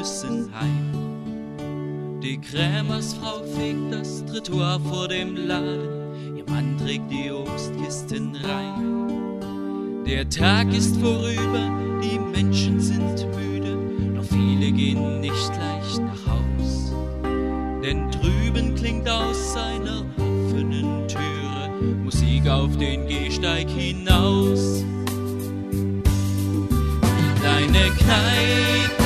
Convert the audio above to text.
müssen heim. Die Krämersfrau fegt das Trottoir vor dem Laden, ihr Mann trägt die Obstkisten rein. Der Tag ist vorüber, die Menschen sind müde, doch viele gehen nicht leicht nach Haus. Denn drüben klingt aus seiner offenen Türe Musik auf den Gehsteig hinaus. Die kleine Kneipe